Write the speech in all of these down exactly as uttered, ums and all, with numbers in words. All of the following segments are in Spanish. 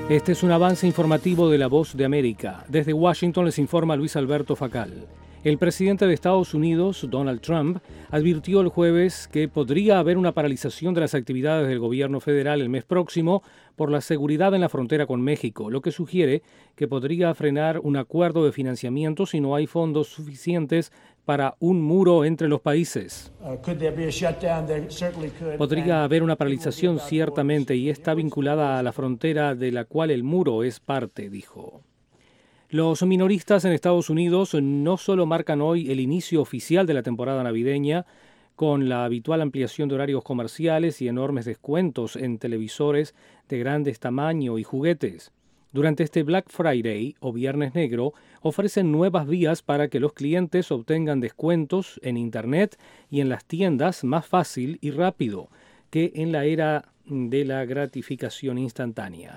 Este es un avance informativo de La Voz de América. Desde Washington les informa Luis Alberto Facal. El presidente de Estados Unidos, Donald Trump, advirtió el jueves que podría haber una paralización de las actividades del gobierno federal el mes próximo por la seguridad en la frontera con México, lo que sugiere que podría frenar un acuerdo de financiamiento si no hay fondos suficientes para un muro entre los países. Podría haber una paralización ciertamente y está vinculada a la frontera de la cual el muro es parte, dijo. Los minoristas en Estados Unidos no solo marcan hoy el inicio oficial de la temporada navideña, con la habitual ampliación de horarios comerciales y enormes descuentos en televisores de grandes tamaño y juguetes. Durante este Black Friday o Viernes Negro ofrecen nuevas vías para que los clientes obtengan descuentos en Internet y en las tiendas más fácil y rápido que en la era de la gratificación instantánea.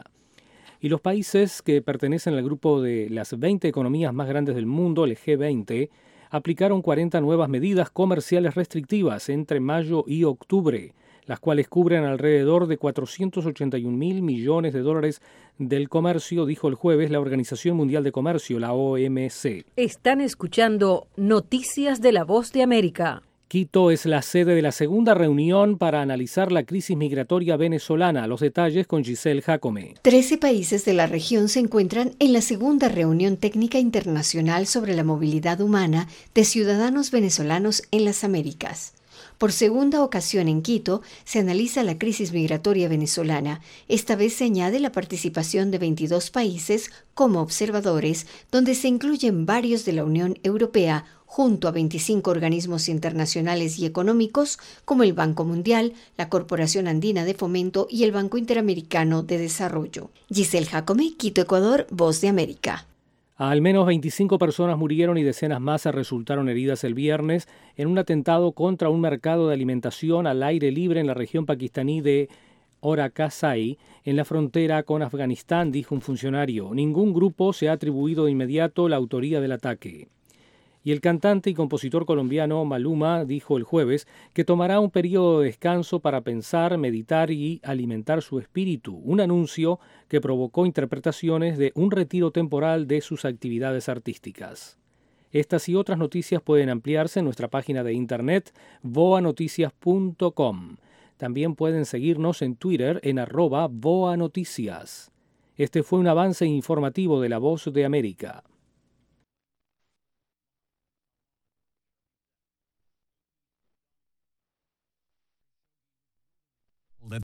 Y los países que pertenecen al grupo de las veinte economías más grandes del mundo, el G veinte, aplicaron cuarenta nuevas medidas comerciales restrictivas entre mayo y octubre, las cuales cubren alrededor de cuatrocientos ochenta y un mil millones de dólares del comercio, dijo el jueves la Organización Mundial de Comercio, la O M C. Están escuchando Noticias de La Voz de América. Quito es la sede de la segunda reunión para analizar la crisis migratoria venezolana. Los detalles con Giselle Jacome. Trece países de la región se encuentran en la segunda reunión técnica internacional sobre la movilidad humana de ciudadanos venezolanos en las Américas. Por segunda ocasión en Quito se analiza la crisis migratoria venezolana. Esta vez se añade la participación de veintidós países como observadores, donde se incluyen varios de la Unión Europea, junto a veinticinco organismos internacionales y económicos como el Banco Mundial, la Corporación Andina de Fomento y el Banco Interamericano de Desarrollo. Giselle Jacome, Quito, Ecuador, Voz de América. Al menos veinticinco personas murieron y decenas más resultaron heridas el viernes en un atentado contra un mercado de alimentación al aire libre en la región pakistaní de Orakazai, en la frontera con Afganistán, dijo un funcionario. Ningún grupo se ha atribuido de inmediato la autoría del ataque. Y el cantante y compositor colombiano Maluma dijo el jueves que tomará un periodo de descanso para pensar, meditar y alimentar su espíritu, un anuncio que provocó interpretaciones de un retiro temporal de sus actividades artísticas. Estas y otras noticias pueden ampliarse en nuestra página de internet voa noticias punto com. También pueden seguirnos en Twitter en arroba voanoticias. Este fue un avance informativo de La Voz de América.